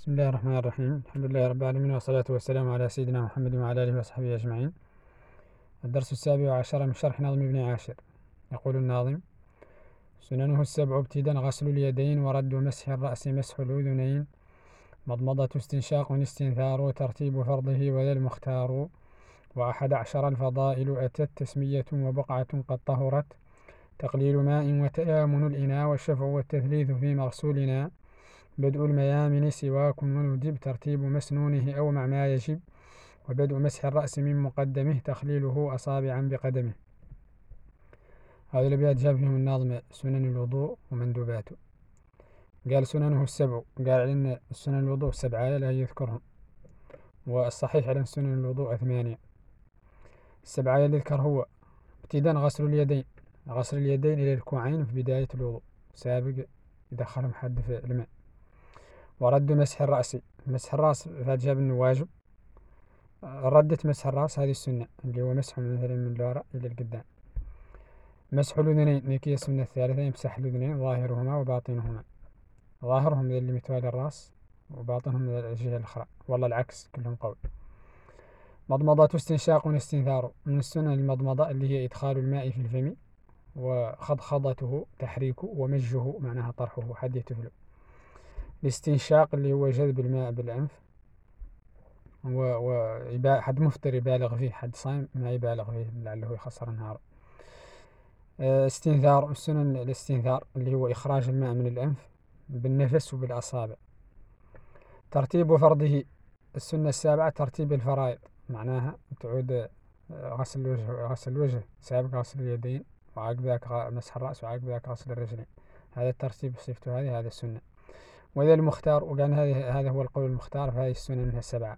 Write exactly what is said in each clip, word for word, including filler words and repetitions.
بسم الله الرحمن الرحيم. الحمد لله رب العالمين، والصلاة والسلام على سيدنا محمد وعلى آله وصحبه أجمعين. الدرس السابع عشر من شرح نظم ابن عاشر. يقول الناظم: سننه السبع ابتداء غسل اليدين، ورد مسح الرأس، مسح الأذنين، مضمضة استنشاق استنثار، وترتيب فرضه وذا المختار. وأحد عشر الفضائل أتت تسمية، وبقعة قد طهرت، تقليل ماء وتيامن الإناء، والشفع والتثليث في مغسولنا، بدء الميامن سواك وندب، ترتيب مسنونه أو مع ما يجب، وبدء مسح الرأس من مقدمه، تخليله أصابعا بقدمه. هذا الأبيات جاب فيهم الناظم سنن الوضوء ومندوباته. قال سننه السبع، قال إن سنن الوضوء سبعة لا يذكرهم، والصحيح على سنن الوضوء ثمانية. السبعة اللي يذكر هو ابتداء غسل اليدين، غسل اليدين إلى الكوعين في بداية الوضوء، سابق يدخلهم حد في الماء. ورد مسح الرأس، مسح الرأس فجاب إنه واجب. ردة مسح الرأس هذه السنة، اللي هو مسح مثلا من الوراء إلى القدام. مسح الأذنين نكية السنة الثالثة، يمسح الأذنين ظاهرهما وباطنهما، ظاهرهم اللي متوالي الرأس، وباطنهم من الجهة الأخرى، والله العكس كلهم قول. مضمضة استنشاق استنثار، من السنة المضمضة اللي هي إدخال الماء في الفم، وخضخضته تحريكه، ومجه معناها طرحه حد يتفله. الاستنشاق اللي هو جذب الماء بالأنف، و حد مفطر يبالغ فيه، حد صايم ما يبالغ فيه لعله يخسر النهار. استنثار، السنن الاستنثار اللي هو إخراج الماء من الأنف بالنفس وبالأصابع. ترتيب فرضه، السنة السابعة ترتيب الفرائض، معناها تعود غسل الوجه، غسل الوجه سابق غسل اليدين، وعقب ذاك مسح الرأس، وعقب ذاك غسل الرجلين. هذا الترتيب صفته هذه، هذا السنة. وذا المختار، وقال هذا هو القول المختار في هذه السنن منها السبعة.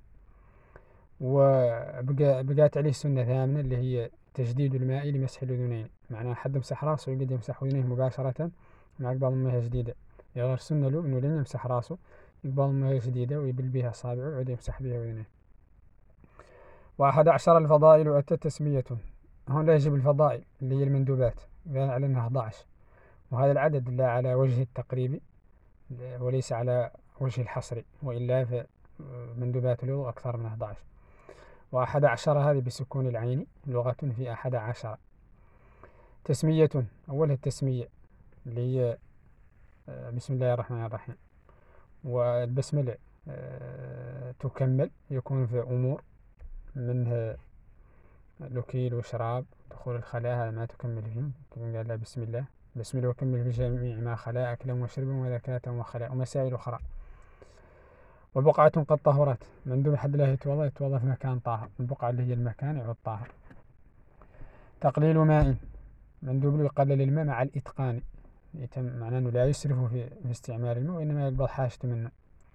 وبقات عليه سنة ثامنة اللي هي تجديد الماء لمسح الأذنين، معناها حد مسح راسه ويقدر يمسح أذنيه مباشرة مع قبل مياه جديدة. يغير سنة له إنه لين يمسح راسه يقبل مياه جديدة ويبل بها أصابعه ويعود يمسح بها أذنيه. وأحد عشر الفضائل أتت تسمية، هون لا يجب الفضائل اللي هي المندوبات، قال على أنها أحد عشر، وهذا العدد لا على وجه التقريب وليس على وجه الحصر، وإلا فمندوبات الوضوء أكثر من أحد عشر. وأحد عشر هذه بسكون العين، لغة في أحد عشر. تسمية، أولها التسمية اللي هي بسم الله الرحمن الرحيم، والبسملة تكمل، يكون في أمور منها الأكل وشراب دخول الخلاء، هذا ما تكمل فيه، كما قال لا بسم الله، بسم الله وكمل في جميع ما خلاء، أكلا وشربا وذكاة وخلاء، ومسائل أخرى. وبقعة قد طهرت، مندوب حد الله يتوضأ، يتوضأ في مكان طاهر، البقعة اللي هي المكان يعود طاهر. تقليل ماء، مندوب يقلل الماء مع الإتقان، يتم معناه أنه لا يسرف في, في استعمال الماء، وإنما يقبض حاجته منه.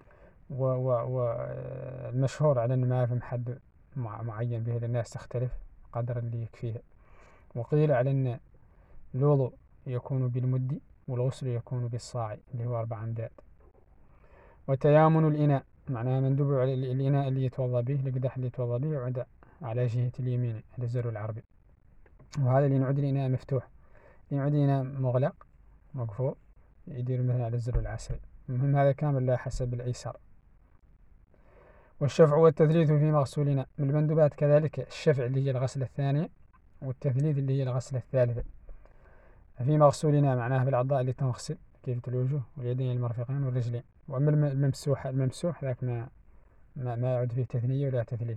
والمشهور على أنه ما في حد معين به، الناس تختلف قدر اللي يكفيها. وقيل على أن الوضوء يكون بالمد، والغسل يكون بالصاع اللي هو أربع أمداد. وتيامن الإناء، معناها مندوب على الإناء اللي يتوضأ به، القدح اللي يتوضأ به يعود على جهة اليمين، هذا الزر العربي. وهذا اللي يعود الإناء مفتوح، يعود الإناء مغلق مقفول يدير مثلا على الزر العسري. المهم هذا كامل لا حسب الأيسر. والشفع والتثليث في مغسولنا، من المندوبات كذلك الشفع اللي هي الغسلة الثانية، والتثليث اللي هي الغسلة الثالثة. في مغسولنا معناها بالأعضاء اللي تنغسل، كيف الوجه واليدين المرفقين والرجلين. وأما الممسوح، الممسوح ذاك ما ما, ما يعود فيه تثنية ولا تثليث.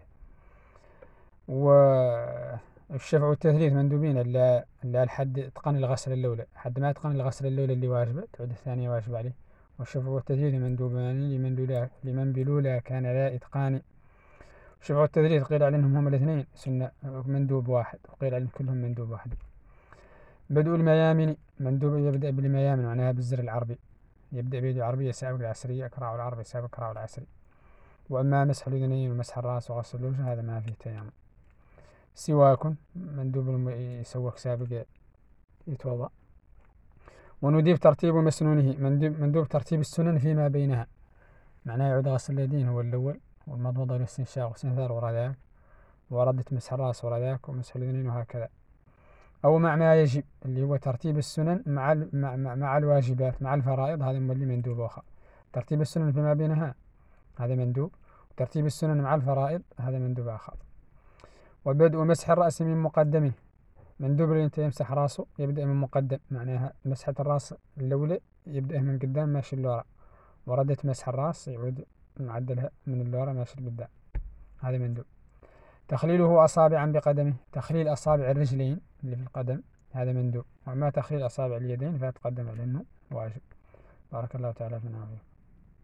والشفع والتثليث مندوبين لا لا الحد اتقن الغسل الأولى، حد ما اتقن الغسل الأولى اللي واجبة تعود الثانية واجب عليه. والشفع والتثليث مندوبان لمن بلولا لمن بلولا كان لا إتقان. الشفع والتثليث قيل عليهم هم الاثنين سنة مندوب واحد، وقيل عليهم كلهم مندوب واحد. بدء الميامن، مندوب يبدأ بالميامن معناها بالزر العربي، يبدأ بيد العربية سابق العسرية، أقرأ العربي سابق أقرأ العسري. وأما مسح الأذنين ومسح الرأس وغسل الوجه هذا ما فيه تيامن. سواك، مندوب يسوك سابق يتوضأ. ونديب ترتيب مسنونه، مندوب ترتيب السنن فيما بينها، معناه يعود غسل اليدين هو الأول، والمضمضة والاستنشاق والاستنثار وراء ذاك، وردة مسح الرأس وراء ذاك، ومسح الأذنين وهكذا. أو مع ما يجب اللي هو ترتيب السنن مع مع, مع الواجبات مع الفرائض، هذا مولي مندوب آخر. ترتيب السنن فيما بينها هذا مندوب. وترتيب السنن مع الفرائض هذا مندوب آخر. وبدء مسح الرأس من مقدمه، مندوب اللي انت يمسح راسه يبدأ من مقدم، معناها مسحة الراس الأولى يبدأ من قدام ماشي لورا، وردة مسح الراس يعود معدلها من اللورا ماشي لقدام، هذا مندوب. تخليله أصابعا بقدمه، تخليل أصابع الرجلين اللي في القدم هذا مندوب. وأما تخليل أصابع اليدين فيتقدم على أنه واجب. بارك الله تعالى فينا وفيكم.